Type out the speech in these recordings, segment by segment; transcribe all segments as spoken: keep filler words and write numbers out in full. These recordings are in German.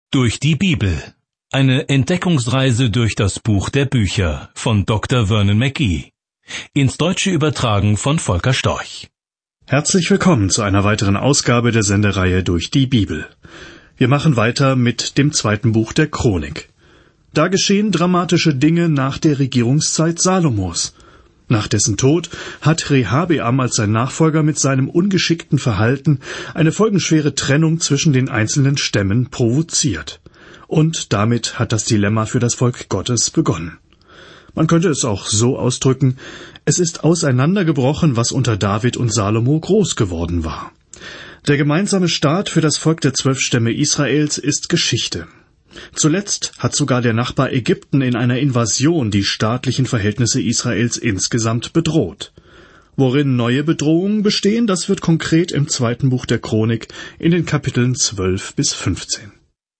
Durch die Bibel. Eine Entdeckungsreise durch das Buch der Bücher von Doktor Vernon McGee. Ins Deutsche übertragen von Volker Storch. Herzlich willkommen zu einer weiteren Ausgabe der Sendereihe Durch die Bibel. Wir machen weiter mit dem zweiten Buch der Chronik. Da geschehen dramatische Dinge nach der Regierungszeit Salomos. Nach dessen Tod hat Rehabeam als sein Nachfolger mit seinem ungeschickten Verhalten eine folgenschwere Trennung zwischen den einzelnen Stämmen provoziert. Und damit hat das Dilemma für das Volk Gottes begonnen. Man könnte es auch so ausdrücken: Es ist auseinandergebrochen, was unter David und Salomo groß geworden war. Der gemeinsame Staat für das Volk der zwölf Stämme Israels ist Geschichte. Zuletzt hat sogar der Nachbar Ägypten in einer Invasion die staatlichen Verhältnisse Israels insgesamt bedroht. Worin neue Bedrohungen bestehen, das wird konkret im zweiten Buch der Chronik in den Kapiteln zwölf bis fünfzehn.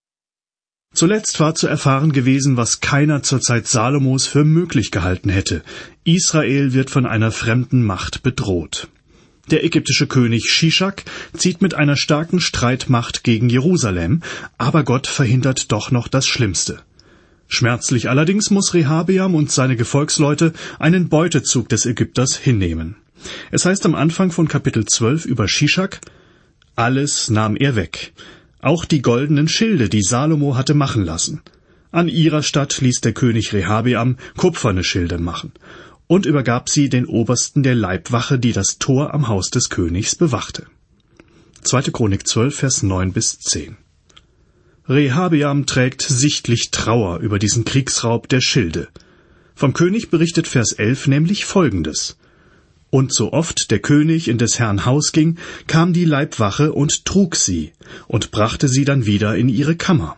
Zuletzt war zu erfahren gewesen, was keiner zur Zeit Salomos für möglich gehalten hätte: Israel wird von einer fremden Macht bedroht. Der ägyptische König Shishak zieht mit einer starken Streitmacht gegen Jerusalem, aber Gott verhindert doch noch das Schlimmste. Schmerzlich allerdings muss Rehabeam und seine Gefolgsleute einen Beutezug des Ägypters hinnehmen. Es heißt am Anfang von Kapitel zwölf über Shishak: Alles nahm er weg, auch die goldenen Schilde, die Salomo hatte machen lassen. An ihrer Statt ließ der König Rehabeam kupferne Schilde machen und übergab sie den Obersten der Leibwache, die das Tor am Haus des Königs bewachte. zweite Chronik zwölf, Vers neun bis zehn. Rehabeam trägt sichtlich Trauer über diesen Kriegsraub der Schilde. Vom König berichtet Vers elf nämlich Folgendes: Und so oft der König in des Herrn Haus ging, kam die Leibwache und trug sie und brachte sie dann wieder in ihre Kammer.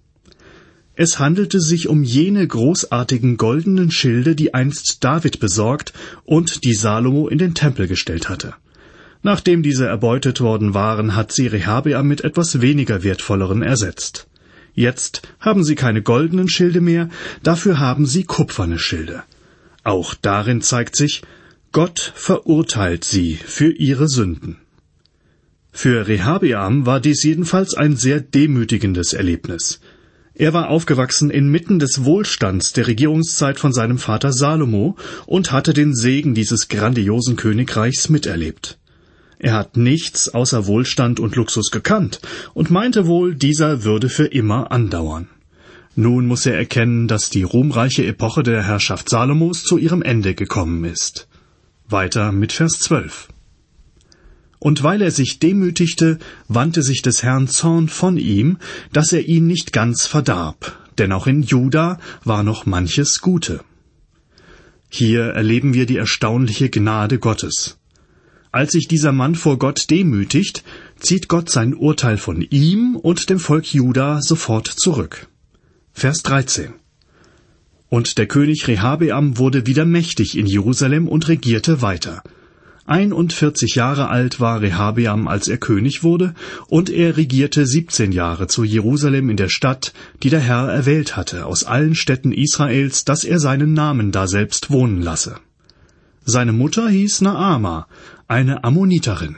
Es handelte sich um jene großartigen goldenen Schilde, die einst David besorgt und die Salomo in den Tempel gestellt hatte. Nachdem diese erbeutet worden waren, hat sie Rehabeam mit etwas weniger wertvolleren ersetzt. Jetzt haben sie keine goldenen Schilde mehr, dafür haben sie kupferne Schilde. Auch darin zeigt sich: Gott verurteilt sie für ihre Sünden. Für Rehabeam war dies jedenfalls ein sehr demütigendes Erlebnis. Er war aufgewachsen inmitten des Wohlstands der Regierungszeit von seinem Vater Salomo und hatte den Segen dieses grandiosen Königreichs miterlebt. Er hat nichts außer Wohlstand und Luxus gekannt und meinte wohl, dieser würde für immer andauern. Nun muss er erkennen, dass die ruhmreiche Epoche der Herrschaft Salomos zu ihrem Ende gekommen ist. Weiter mit Vers zwölf. Und weil er sich demütigte, wandte sich des Herrn Zorn von ihm, dass er ihn nicht ganz verdarb, denn auch in Juda war noch manches Gute. Hier erleben wir die erstaunliche Gnade Gottes. Als sich dieser Mann vor Gott demütigt, zieht Gott sein Urteil von ihm und dem Volk Juda sofort zurück. Vers dreizehn. Und der König Rehabeam wurde wieder mächtig in Jerusalem und regierte weiter. Einundvierzig Jahre alt war Rehabeam, als er König wurde, und er regierte siebzehn Jahre zu Jerusalem in der Stadt, die der Herr erwählt hatte, aus allen Städten Israels, dass er seinen Namen daselbst wohnen lasse. Seine Mutter hieß Naama, eine Ammoniterin.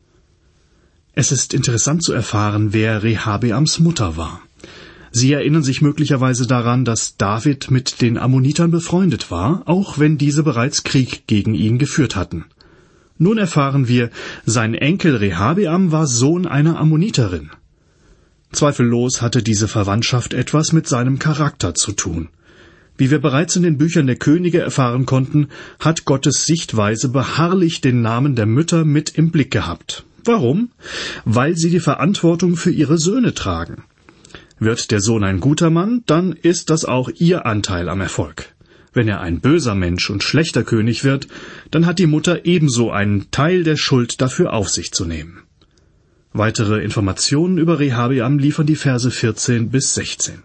Es ist interessant zu erfahren, wer Rehabeams Mutter war. Sie erinnern sich möglicherweise daran, dass David mit den Ammonitern befreundet war, auch wenn diese bereits Krieg gegen ihn geführt hatten. Nun erfahren wir, sein Enkel Rehabeam war Sohn einer Ammoniterin. Zweifellos hatte diese Verwandtschaft etwas mit seinem Charakter zu tun. Wie wir bereits in den Büchern der Könige erfahren konnten, hat Gottes Sichtweise beharrlich den Namen der Mütter mit im Blick gehabt. Warum? Weil sie die Verantwortung für ihre Söhne tragen. Wird der Sohn ein guter Mann, dann ist das auch ihr Anteil am Erfolg. Wenn er ein böser Mensch und schlechter König wird, dann hat die Mutter ebenso einen Teil der Schuld dafür auf sich zu nehmen. Weitere Informationen über Rehabeam liefern die Verse vierzehn bis sechzehn.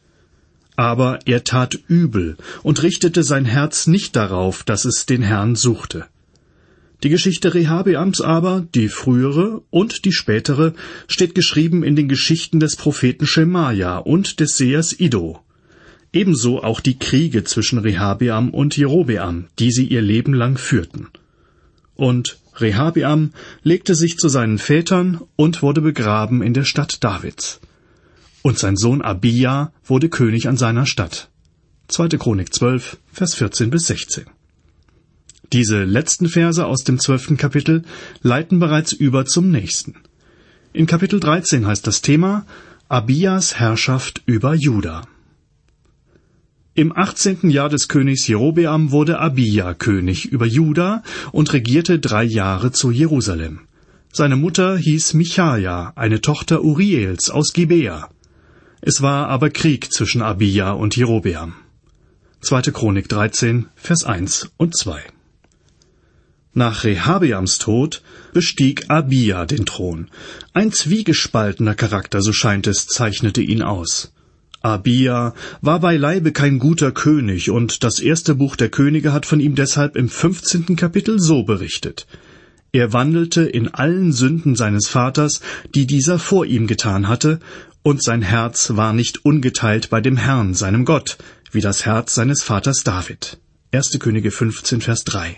Aber er tat übel und richtete sein Herz nicht darauf, dass es den Herrn suchte. Die Geschichte Rehabeams aber, die frühere und die spätere, steht geschrieben in den Geschichten des Propheten Schemaja und des Sehers Iddo. Ebenso auch die Kriege zwischen Rehabeam und Jerobeam, die sie ihr Leben lang führten. Und Rehabeam legte sich zu seinen Vätern und wurde begraben in der Stadt Davids. und sein Sohn Abija wurde König an seiner Stadt. zweite Chronik zwölf, Vers vierzehn bis sechzehn. Diese letzten Verse aus dem zwölften Kapitel leiten bereits über zum nächsten. In Kapitel dreizehn heißt das Thema Abijas Herrschaft über Juda. Im achtzehnten Jahr des Königs Jerobeam wurde Abija König über Juda und regierte drei Jahre zu Jerusalem. Seine Mutter hieß Michaja, eine Tochter Uriels aus Gibea. Es war aber Krieg zwischen Abija und Jerobeam. zweite Chronik dreizehn, Vers eins und zwei. Nach Rehabeams Tod bestieg Abija den Thron. Ein zwiegespaltener Charakter, so scheint es, zeichnete ihn aus. Abija war beileibe kein guter König, und das erste Buch der Könige hat von ihm deshalb im fünfzehnten Kapitel so berichtet: Er wandelte in allen Sünden seines Vaters, die dieser vor ihm getan hatte, und sein Herz war nicht ungeteilt bei dem Herrn, seinem Gott, wie das Herz seines Vaters David. erste Könige fünfzehn, Vers drei.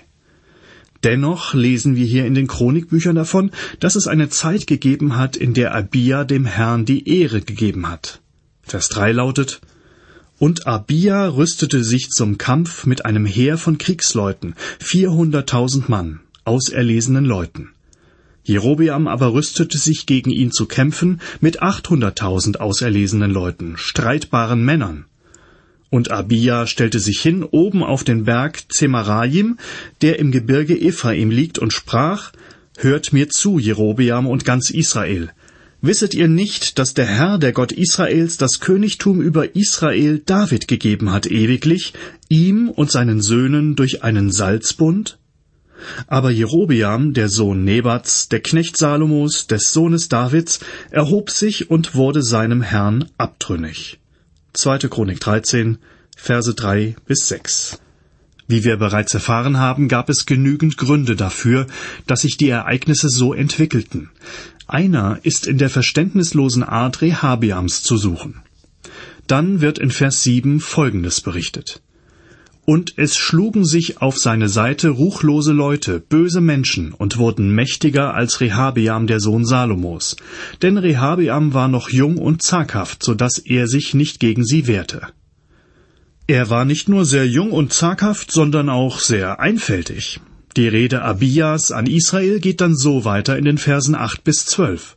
Dennoch lesen wir hier in den Chronikbüchern davon, dass es eine Zeit gegeben hat, in der Abija dem Herrn die Ehre gegeben hat. Vers drei lautet: Und Abija rüstete sich zum Kampf mit einem Heer von Kriegsleuten, vierhunderttausend Mann, auserlesenen Leuten. Jerobeam aber rüstete sich gegen ihn zu kämpfen mit achthunderttausend auserlesenen Leuten, streitbaren Männern. Und Abija stellte sich hin oben auf den Berg Zemarajim, der im Gebirge Ephraim liegt, und sprach: Hört mir zu, Jerobeam und ganz Israel. Wisset ihr nicht, dass der Herr, der Gott Israels, das Königtum über Israel David gegeben hat ewiglich, ihm und seinen Söhnen durch einen Salzbund? Aber Jerobeam, der Sohn Nebats, der Knecht Salomos, des Sohnes Davids, erhob sich und wurde seinem Herrn abtrünnig. zweite Chronik dreizehn, Verse drei bis sechs. Wie wir bereits erfahren haben, gab es genügend Gründe dafür, dass sich die Ereignisse so entwickelten. Einer ist in der verständnislosen Art Rehabeams zu suchen. Dann wird in Vers sieben Folgendes berichtet: Und es schlugen sich auf seine Seite ruchlose Leute, böse Menschen, und wurden mächtiger als Rehabeam, der Sohn Salomos. Denn Rehabeam war noch jung und zaghaft, so dass er sich nicht gegen sie wehrte. Er war nicht nur sehr jung und zaghaft, sondern auch sehr einfältig. Die Rede Abijas an Israel geht dann so weiter in den Versen acht bis zwölf.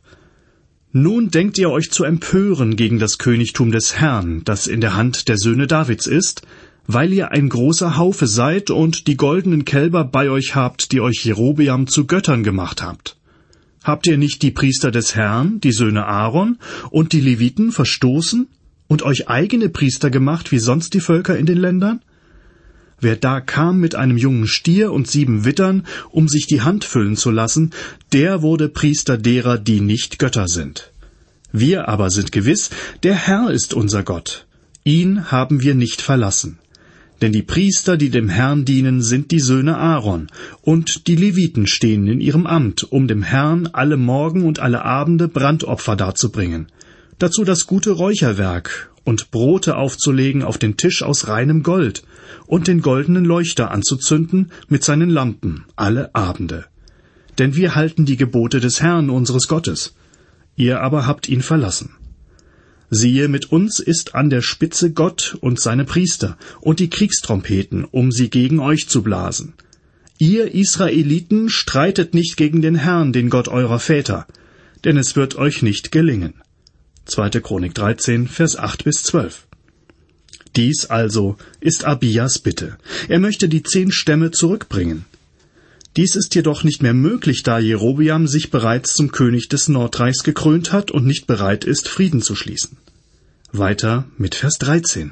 Nun denkt ihr euch zu empören gegen das Königtum des Herrn, das in der Hand der Söhne Davids ist, weil ihr ein großer Haufe seid und die goldenen Kälber bei euch habt, die euch Jerobeam zu Göttern gemacht habt. Habt ihr nicht die Priester des Herrn, die Söhne Aaron, und die Leviten verstoßen und euch eigene Priester gemacht, wie sonst die Völker in den Ländern? Wer da kam mit einem jungen Stier und sieben Wittern, um sich die Hand füllen zu lassen, der wurde Priester derer, die nicht Götter sind. Wir aber sind gewiss, der Herr ist unser Gott. Ihn haben wir nicht verlassen. Denn die Priester, die dem Herrn dienen, sind die Söhne Aaron, und die Leviten stehen in ihrem Amt, um dem Herrn alle Morgen und alle Abende Brandopfer darzubringen. Dazu das gute Räucherwerk und Brote aufzulegen auf den Tisch aus reinem Gold und den goldenen Leuchter anzuzünden mit seinen Lampen alle Abende. Denn wir halten die Gebote des Herrn unseres Gottes. Ihr aber habt ihn verlassen. Siehe, mit uns ist an der Spitze Gott und seine Priester und die Kriegstrompeten, um sie gegen euch zu blasen. Ihr Israeliten streitet nicht gegen den Herrn, den Gott eurer Väter, denn es wird euch nicht gelingen. zweite Chronik dreizehn, Vers acht bis zwölf. Dies also ist Abijas Bitte. Er möchte die zehn Stämme zurückbringen. Dies ist jedoch nicht mehr möglich, da Jerobeam sich bereits zum König des Nordreichs gekrönt hat und nicht bereit ist, Frieden zu schließen. Weiter mit Vers dreizehn.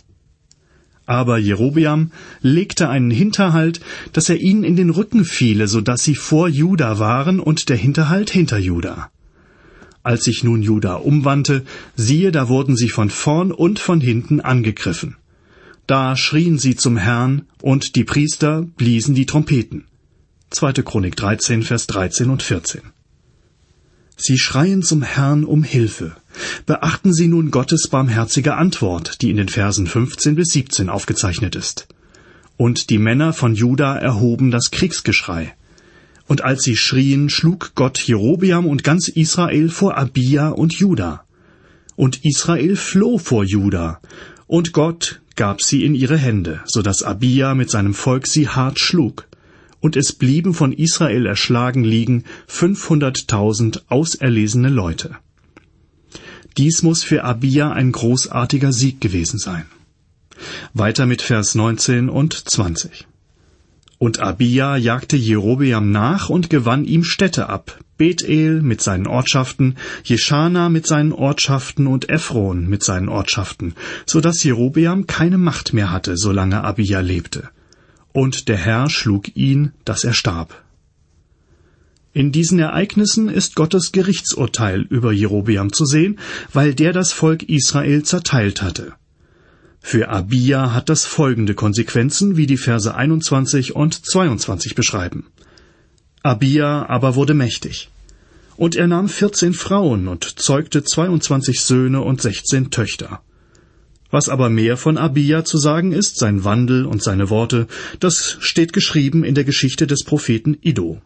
Aber Jerobeam legte einen Hinterhalt, dass er ihnen in den Rücken fiele, so dass sie vor Juda waren und der Hinterhalt hinter Juda. Als sich nun Juda umwandte, siehe, da wurden sie von vorn und von hinten angegriffen. Da schrien sie zum Herrn, und die Priester bliesen die Trompeten. zweite Chronik dreizehn, Vers dreizehn und vierzehn. Sie schreien zum Herrn um Hilfe. Beachten Sie nun Gottes barmherzige Antwort, die in den Versen fünfzehn bis siebzehn aufgezeichnet ist. Und die Männer von Juda erhoben das Kriegsgeschrei. Und als sie schrien, schlug Gott Jerobeam und ganz Israel vor Abija und Juda. und Israel floh vor Juda, und Gott gab sie in ihre Hände, so dass Abija mit seinem Volk sie hart schlug, und es blieben von Israel erschlagen liegen fünfhunderttausend auserlesene Leute. Dies muss für Abija ein großartiger Sieg gewesen sein. Weiter mit Vers neunzehn und zwanzig. Und Abija jagte Jerobeam nach und gewann ihm Städte ab, Bethel mit seinen Ortschaften, Jeschana mit seinen Ortschaften und Ephron mit seinen Ortschaften, so dass Jerobeam keine Macht mehr hatte, solange Abija lebte. Und der Herr schlug ihn, dass er starb. In diesen Ereignissen ist Gottes Gerichtsurteil über Jerobeam zu sehen, weil der das Volk Israel zerteilt hatte. Für Abija hat das folgende Konsequenzen, wie die Verse einundzwanzig und zweiundzwanzig beschreiben. Abija aber wurde mächtig. Und er nahm vierzehn Frauen und zeugte zweiundzwanzig Söhne und sechzehn Töchter. Was aber mehr von Abija zu sagen ist, sein Wandel und seine Worte, das steht geschrieben in der Geschichte des Propheten Iddo.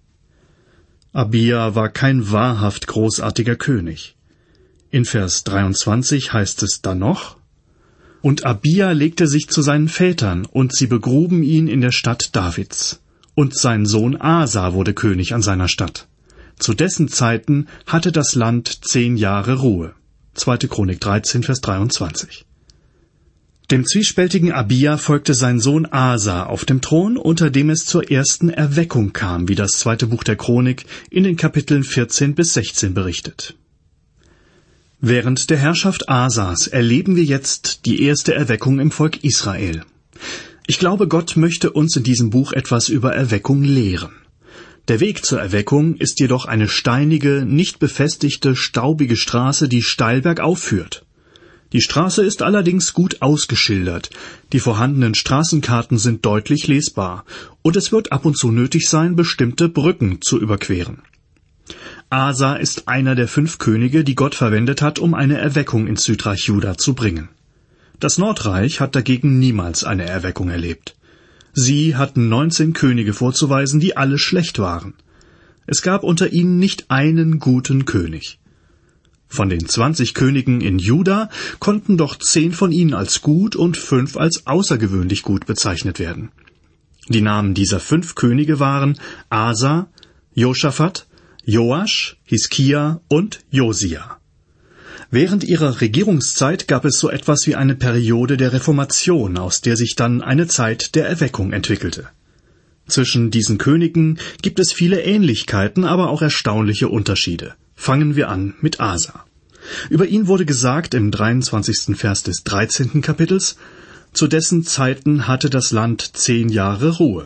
Abija war kein wahrhaft großartiger König. In Vers dreiundzwanzig heißt es dann noch: Und Abija legte sich zu seinen Vätern, und sie begruben ihn in der Stadt Davids. Und sein Sohn Asa wurde König an seiner Stadt. Zu dessen Zeiten hatte das Land zehn Jahre Ruhe. zweite Chronik dreizehn, Vers dreiundzwanzig. Dem zwiespältigen Abija folgte sein Sohn Asa auf dem Thron, unter dem es zur ersten Erweckung kam, wie das zweite Buch der Chronik in den Kapiteln vierzehn bis sechzehn berichtet. Während der Herrschaft Asas erleben wir jetzt die erste Erweckung im Volk Israel. Ich glaube, Gott möchte uns in diesem Buch etwas über Erweckung lehren. Der Weg zur Erweckung ist jedoch eine steinige, nicht befestigte, staubige Straße, die steil bergauf führt. Die Straße ist allerdings gut ausgeschildert, die vorhandenen Straßenkarten sind deutlich lesbar, und es wird ab und zu nötig sein, bestimmte Brücken zu überqueren. Asa ist einer der fünf Könige, die Gott verwendet hat, um eine Erweckung ins Südreich Juda zu bringen. Das Nordreich hat dagegen niemals eine Erweckung erlebt. Sie hatten neunzehn Könige vorzuweisen, die alle schlecht waren. Es gab unter ihnen nicht einen guten König. Von den zwanzig Königen in Juda konnten doch zehn von ihnen als gut und fünf als außergewöhnlich gut bezeichnet werden. Die Namen dieser fünf Könige waren Asa, Josaphat, Joasch, Hiskia und Josia. Während ihrer Regierungszeit gab es so etwas wie eine Periode der Reformation, aus der sich dann eine Zeit der Erweckung entwickelte. Zwischen diesen Königen gibt es viele Ähnlichkeiten, aber auch erstaunliche Unterschiede. Fangen wir an mit Asa. Über ihn wurde gesagt im dreiundzwanzigsten Vers des dreizehnten Kapitels: Zu dessen Zeiten hatte das Land zehn Jahre Ruhe.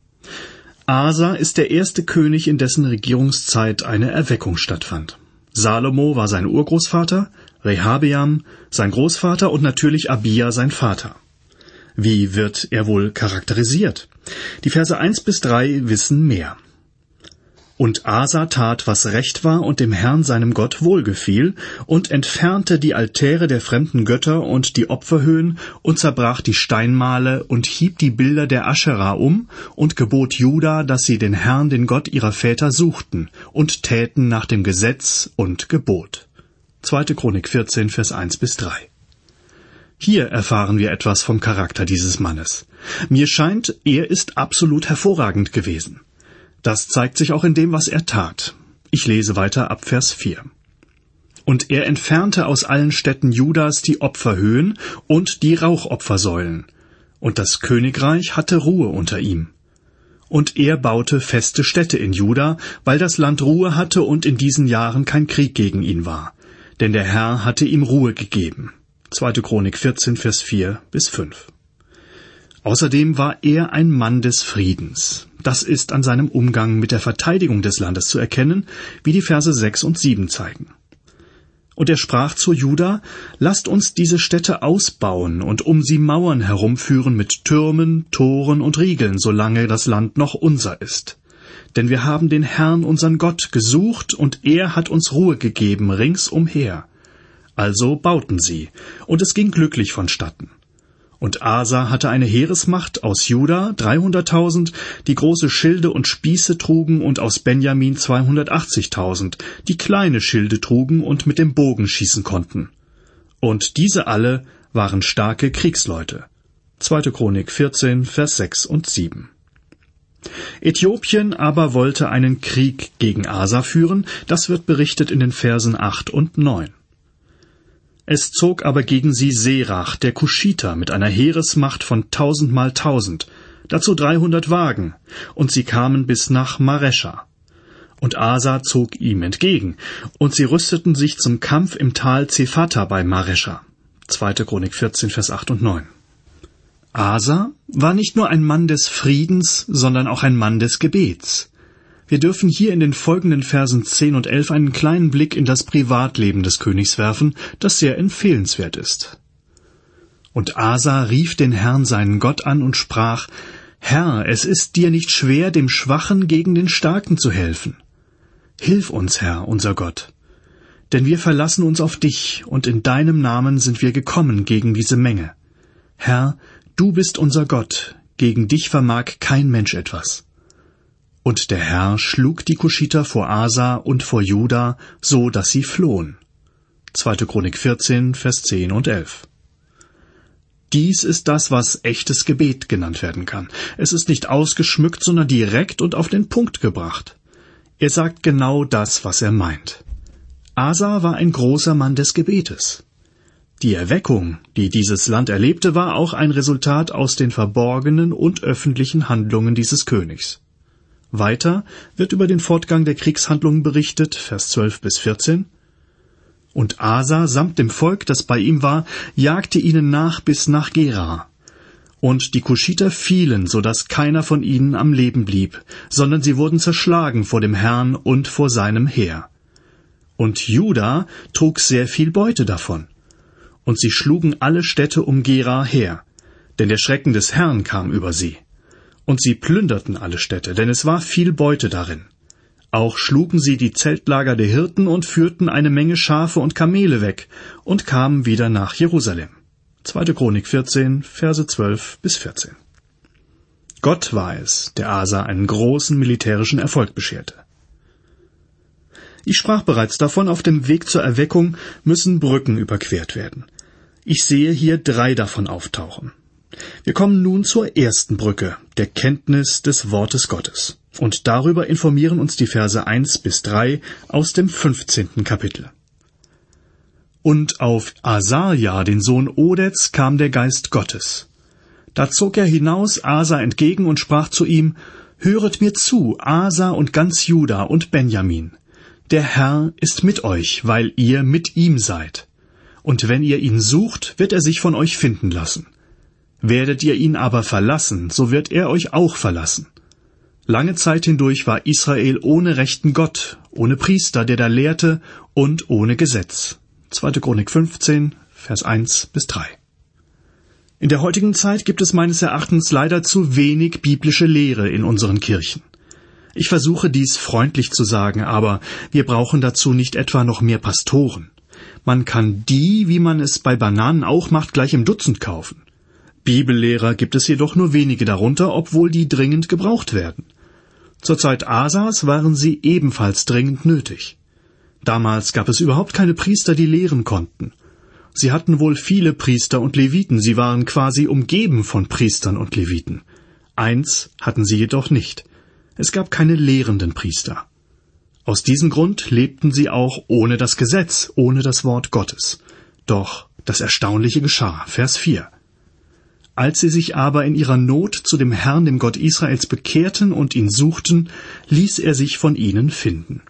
Asa ist der erste König, in dessen Regierungszeit eine Erweckung stattfand. Salomo war sein Urgroßvater, Rehabeam sein Großvater und natürlich Abija sein Vater. Wie wird er wohl charakterisiert? Die Verse eins bis drei wissen mehr. Und Asa tat, was recht war und dem Herrn seinem Gott wohlgefiel, und entfernte die Altäre der fremden Götter und die Opferhöhen und zerbrach die Steinmale und hieb die Bilder der Aschera um und gebot Juda, dass sie den Herrn, den Gott ihrer Väter, suchten und täten nach dem Gesetz und Gebot. zweite Chronik vierzehn, Vers eins bis drei. Hier erfahren wir etwas vom Charakter dieses Mannes. Mir scheint, er ist absolut hervorragend gewesen. Das zeigt sich auch in dem, was er tat. Ich lese weiter ab Vers vier. Und er entfernte aus allen Städten Judas die Opferhöhen und die Rauchopfersäulen. Und das Königreich hatte Ruhe unter ihm. Und er baute feste Städte in Juda, weil das Land Ruhe hatte und in diesen Jahren kein Krieg gegen ihn war. Denn der Herr hatte ihm Ruhe gegeben. zweite Chronik vierzehn, Vers vier bis fünf. Außerdem war er ein Mann des Friedens. Das ist an seinem Umgang mit der Verteidigung des Landes zu erkennen, wie die Verse sechs und sieben zeigen. Und er sprach zu Juda: Lasst uns diese Städte ausbauen und um sie Mauern herumführen mit Türmen, Toren und Riegeln, solange das Land noch unser ist. Denn wir haben den Herrn, unseren Gott, gesucht, und er hat uns Ruhe gegeben ringsumher. Also bauten sie, und es ging glücklich vonstatten. Und Asa hatte eine Heeresmacht aus Juda, dreihunderttausend, die große Schilde und Spieße trugen, und aus Benjamin zweihundertachtzigtausend, die kleine Schilde trugen und mit dem Bogen schießen konnten. Und diese alle waren starke Kriegsleute. zweite Chronik vierzehn, Vers sechs und sieben. Äthiopien aber wollte einen Krieg gegen Asa führen, das wird berichtet in den Versen acht und neun. Es zog aber gegen sie Serach, der Kuschiter, mit einer Heeresmacht von tausend mal tausend, dazu dreihundert Wagen, und sie kamen bis nach Marescha. Und Asa zog ihm entgegen, und sie rüsteten sich zum Kampf im Tal Zephata bei Marescha. zweite Chronik vierzehn, Vers acht und neun. Asa war nicht nur ein Mann des Friedens, sondern auch ein Mann des Gebets. Wir dürfen hier in den folgenden Versen zehn und elf einen kleinen Blick in das Privatleben des Königs werfen, das sehr empfehlenswert ist. Und Asa rief den Herrn seinen Gott an und sprach: Herr, es ist dir nicht schwer, dem Schwachen gegen den Starken zu helfen. Hilf uns, Herr, unser Gott. Denn wir verlassen uns auf dich, und in deinem Namen sind wir gekommen gegen diese Menge. Herr, du bist unser Gott, gegen dich vermag kein Mensch etwas. Und der Herr schlug die Kuschiter vor Asa und vor Juda, so dass sie flohen. zweite Chronik vierzehn, Vers zehn und elf. Dies ist das, was echtes Gebet genannt werden kann. Es ist nicht ausgeschmückt, sondern direkt und auf den Punkt gebracht. Er sagt genau das, was er meint. Asa war ein großer Mann des Gebetes. Die Erweckung, die dieses Land erlebte, war auch ein Resultat aus den verborgenen und öffentlichen Handlungen dieses Königs. Weiter wird über den Fortgang der Kriegshandlungen berichtet, Vers zwölf bis vierzehn. Und Asa samt dem Volk, das bei ihm war, jagte ihnen nach bis nach Gera. Und die Kuschiter fielen, so dass keiner von ihnen am Leben blieb, sondern sie wurden zerschlagen vor dem Herrn und vor seinem Heer. Und Juda trug sehr viel Beute davon. Und sie schlugen alle Städte um Gera her, denn der Schrecken des Herrn kam über sie. Und sie plünderten alle Städte, denn es war viel Beute darin. Auch schlugen sie die Zeltlager der Hirten und führten eine Menge Schafe und Kamele weg und kamen wieder nach Jerusalem. zweite Chronik vierzehn, Verse zwölf bis vierzehn. Gott war es, der Asa einen großen militärischen Erfolg bescherte. Ich sprach bereits davon, auf dem Weg zur Erweckung müssen Brücken überquert werden. Ich sehe hier drei davon auftauchen. Wir kommen nun zur ersten Brücke, der Kenntnis des Wortes Gottes. Und darüber informieren uns die Verse eins bis drei aus dem fünfzehnten Kapitel. Und auf Asaja, den Sohn Odeds, kam der Geist Gottes. Da zog er hinaus Asa entgegen und sprach zu ihm: Höret mir zu, Asa und ganz Juda und Benjamin. Der Herr ist mit euch, weil ihr mit ihm seid. Und wenn ihr ihn sucht, wird er sich von euch finden lassen. Werdet ihr ihn aber verlassen, so wird er euch auch verlassen. Lange Zeit hindurch war Israel ohne rechten Gott, ohne Priester, der da lehrte, und ohne Gesetz. zweite Chronik fünfzehn, Vers eins bis drei. In der heutigen Zeit gibt es meines Erachtens leider zu wenig biblische Lehre in unseren Kirchen. Ich versuche dies freundlich zu sagen, aber wir brauchen dazu nicht etwa noch mehr Pastoren. Man kann die, wie man es bei Bananen auch macht, gleich im Dutzend kaufen. Bibellehrer gibt es jedoch nur wenige darunter, obwohl die dringend gebraucht werden. Zur Zeit Asas waren sie ebenfalls dringend nötig. Damals gab es überhaupt keine Priester, die lehren konnten. Sie hatten wohl viele Priester und Leviten, sie waren quasi umgeben von Priestern und Leviten. Eins hatten sie jedoch nicht: Es gab keine lehrenden Priester. Aus diesem Grund lebten sie auch ohne das Gesetz, ohne das Wort Gottes. Doch das Erstaunliche geschah, Vers vier. Als sie sich aber in ihrer Not zu dem Herrn, dem Gott Israels, bekehrten und ihn suchten, ließ er sich von ihnen finden.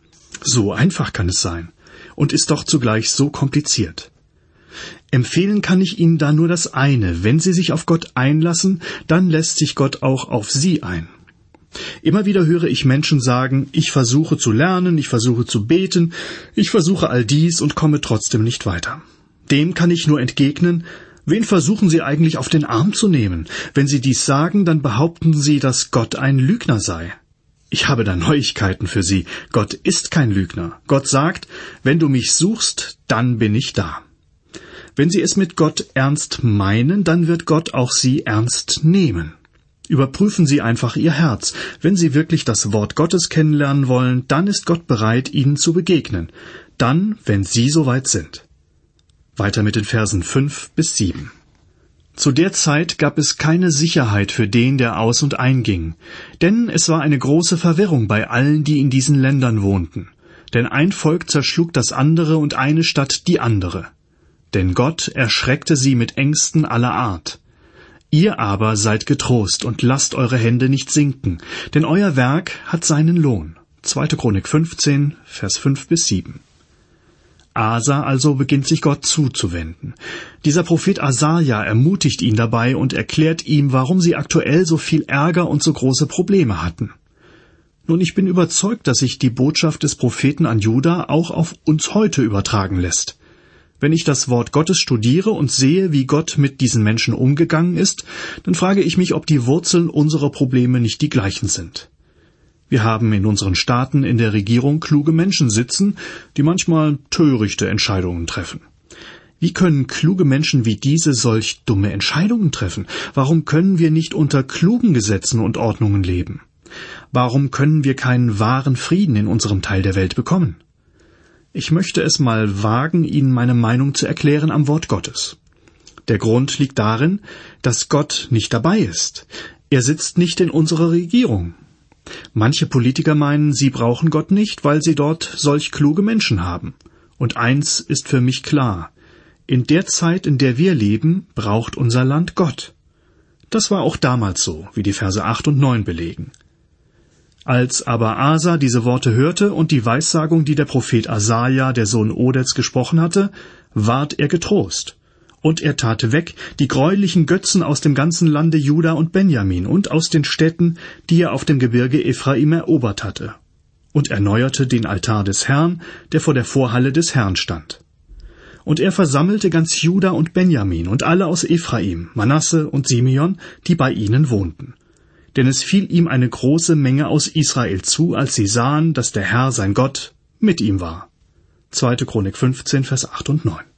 So einfach kann es sein und ist doch zugleich so kompliziert. Empfehlen kann ich Ihnen da nur das eine: Wenn Sie sich auf Gott einlassen, dann lässt sich Gott auch auf Sie ein. Immer wieder höre ich Menschen sagen: Ich versuche zu lernen, ich versuche zu beten, ich versuche all dies und komme trotzdem nicht weiter. Dem kann ich nur entgegnen: Wen versuchen Sie eigentlich auf den Arm zu nehmen? Wenn Sie dies sagen, dann behaupten Sie, dass Gott ein Lügner sei. Ich habe da Neuigkeiten für Sie. Gott ist kein Lügner. Gott sagt: Wenn du mich suchst, dann bin ich da. Wenn Sie es mit Gott ernst meinen, dann wird Gott auch Sie ernst nehmen. Überprüfen Sie einfach Ihr Herz. Wenn Sie wirklich das Wort Gottes kennenlernen wollen, dann ist Gott bereit, Ihnen zu begegnen. Dann, wenn Sie soweit sind. Weiter mit den Versen fünf bis sieben. Zu der Zeit gab es keine Sicherheit für den, der aus- und einging, denn es war eine große Verwirrung bei allen, die in diesen Ländern wohnten. Denn ein Volk zerschlug das andere und eine Stadt die andere. Denn Gott erschreckte sie mit Ängsten aller Art. Ihr aber seid getrost und lasst eure Hände nicht sinken, denn euer Werk hat seinen Lohn. zweite Chronik fünfzehn, Vers fünf bis sieben. Asa also beginnt sich Gott zuzuwenden. Dieser Prophet Asaja ermutigt ihn dabei und erklärt ihm, warum sie aktuell so viel Ärger und so große Probleme hatten. Nun, ich bin überzeugt, dass sich die Botschaft des Propheten an Juda auch auf uns heute übertragen lässt. Wenn ich das Wort Gottes studiere und sehe, wie Gott mit diesen Menschen umgegangen ist, dann frage ich mich, ob die Wurzeln unserer Probleme nicht die gleichen sind. Wir haben in unseren Staaten in der Regierung kluge Menschen sitzen, die manchmal törichte Entscheidungen treffen. Wie können kluge Menschen wie diese solch dumme Entscheidungen treffen? Warum können wir nicht unter klugen Gesetzen und Ordnungen leben? Warum können wir keinen wahren Frieden in unserem Teil der Welt bekommen? Ich möchte es mal wagen, Ihnen meine Meinung zu erklären am Wort Gottes. Der Grund liegt darin, dass Gott nicht dabei ist. Er sitzt nicht in unserer Regierung. Manche Politiker meinen, sie brauchen Gott nicht, weil sie dort solch kluge Menschen haben. Und eins ist für mich klar: In der Zeit, in der wir leben, braucht unser Land Gott. Das war auch damals so, wie die Verse acht und neun belegen. Als aber Asa diese Worte hörte und die Weissagung, die der Prophet Asaja, der Sohn Odeds, gesprochen hatte, ward er getrost. Und er tat weg die greulichen Götzen aus dem ganzen Lande Juda und Benjamin und aus den Städten, die er auf dem Gebirge Ephraim erobert hatte, und erneuerte den Altar des Herrn, der vor der Vorhalle des Herrn stand. Und er versammelte ganz Juda und Benjamin und alle aus Ephraim, Manasse und Simeon, die bei ihnen wohnten. Denn es fiel ihm eine große Menge aus Israel zu, als sie sahen, dass der Herr, sein Gott, mit ihm war. zweite Chronik fünfzehn, Vers acht und neun.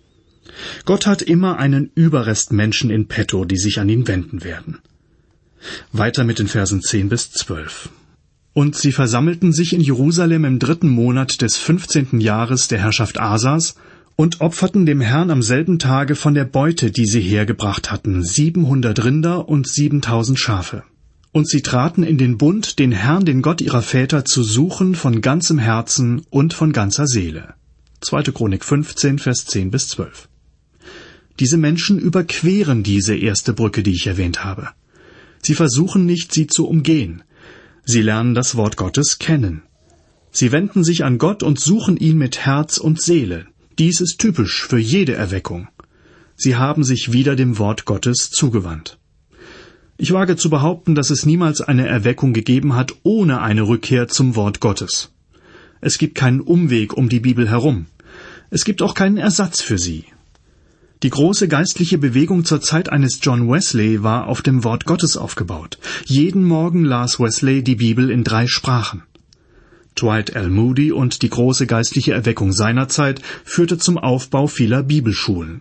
Gott hat immer einen Überrest Menschen in petto, die sich an ihn wenden werden. Weiter mit den Versen zehn bis zwölf. Und sie versammelten sich in Jerusalem im dritten Monat des fünfzehnten Jahres der Herrschaft Asas und opferten dem Herrn am selben Tage von der Beute, die sie hergebracht hatten, siebenhundert Rinder und siebentausend Schafe. Und sie traten in den Bund, den Herrn, den Gott ihrer Väter, zu suchen von ganzem Herzen und von ganzer Seele. zweite Chronik fünfzehn, Vers zehn bis zwölf. Diese Menschen überqueren diese erste Brücke, die ich erwähnt habe. Sie versuchen nicht, sie zu umgehen. Sie lernen das Wort Gottes kennen. Sie wenden sich an Gott und suchen ihn mit Herz und Seele. Dies ist typisch für jede Erweckung. Sie haben sich wieder dem Wort Gottes zugewandt. Ich wage zu behaupten, dass es niemals eine Erweckung gegeben hat ohne eine Rückkehr zum Wort Gottes. Es gibt keinen Umweg um die Bibel herum. Es gibt auch keinen Ersatz für sie. Die große geistliche Bewegung zur Zeit eines John Wesley war auf dem Wort Gottes aufgebaut. Jeden Morgen las Wesley die Bibel in drei Sprachen. Dwight L. Moody und die große geistliche Erweckung seiner Zeit führte zum Aufbau vieler Bibelschulen.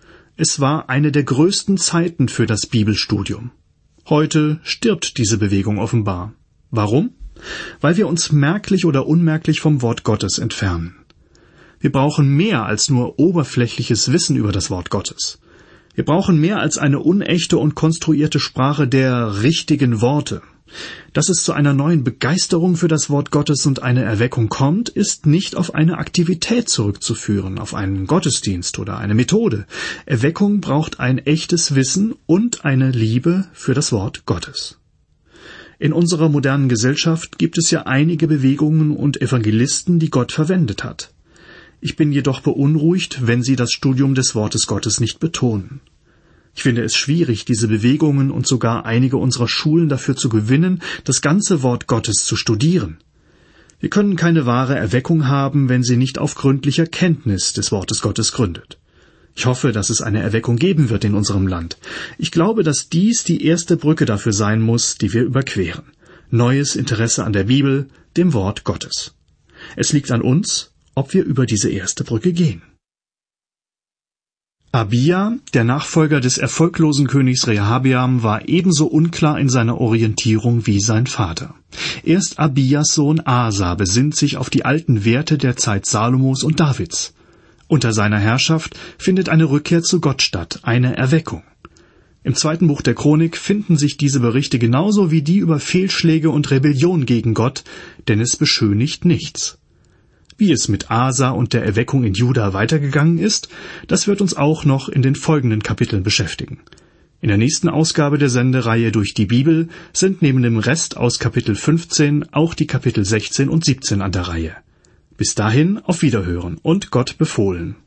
Es war eine der größten Zeiten für das Bibelstudium. Heute stirbt diese Bewegung offenbar. Warum? Weil wir uns merklich oder unmerklich vom Wort Gottes entfernen. Wir brauchen mehr als nur oberflächliches Wissen über das Wort Gottes. Wir brauchen mehr als eine unechte und konstruierte Sprache der richtigen Worte. Dass es zu einer neuen Begeisterung für das Wort Gottes und eine Erweckung kommt, ist nicht auf eine Aktivität zurückzuführen, auf einen Gottesdienst oder eine Methode. Erweckung braucht ein echtes Wissen und eine Liebe für das Wort Gottes. In unserer modernen Gesellschaft gibt es ja einige Bewegungen und Evangelisten, die Gott verwendet hat. Ich bin jedoch beunruhigt, wenn sie das Studium des Wortes Gottes nicht betonen. Ich finde es schwierig, diese Bewegungen und sogar einige unserer Schulen dafür zu gewinnen, das ganze Wort Gottes zu studieren. Wir können keine wahre Erweckung haben, wenn sie nicht auf gründlicher Kenntnis des Wortes Gottes gründet. Ich hoffe, dass es eine Erweckung geben wird in unserem Land. Ich glaube, dass dies die erste Brücke dafür sein muss, die wir überqueren. Neues Interesse an der Bibel, dem Wort Gottes. Es liegt an uns, ob wir über diese erste Brücke gehen. Abija, der Nachfolger des erfolglosen Königs Rehabeam, war ebenso unklar in seiner Orientierung wie sein Vater. Erst Abijas Sohn Asa besinnt sich auf die alten Werte der Zeit Salomos und Davids. Unter seiner Herrschaft findet eine Rückkehr zu Gott statt, eine Erweckung. Im zweiten Buch der Chronik finden sich diese Berichte genauso wie die über Fehlschläge und Rebellion gegen Gott, denn es beschönigt nichts. Wie es mit Asa und der Erweckung in Juda weitergegangen ist, das wird uns auch noch in den folgenden Kapiteln beschäftigen. In der nächsten Ausgabe der Sendereihe Durch die Bibel sind neben dem Rest aus Kapitel fünfzehn auch die Kapitel sechzehn und siebzehn an der Reihe. Bis dahin auf Wiederhören und Gott befohlen.